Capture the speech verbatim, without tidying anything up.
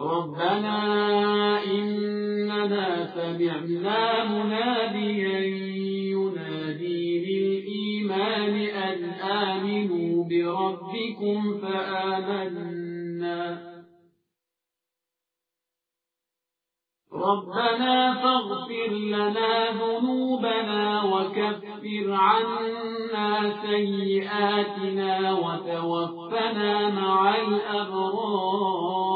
ربنا إننا سمعنا مناديا ينادي للإيمان أن آمنوا بربكم فآمنا ربنا فاغفر لنا ذنوبنا وكفر عنا سيئاتنا وتوفنا مع الأبرار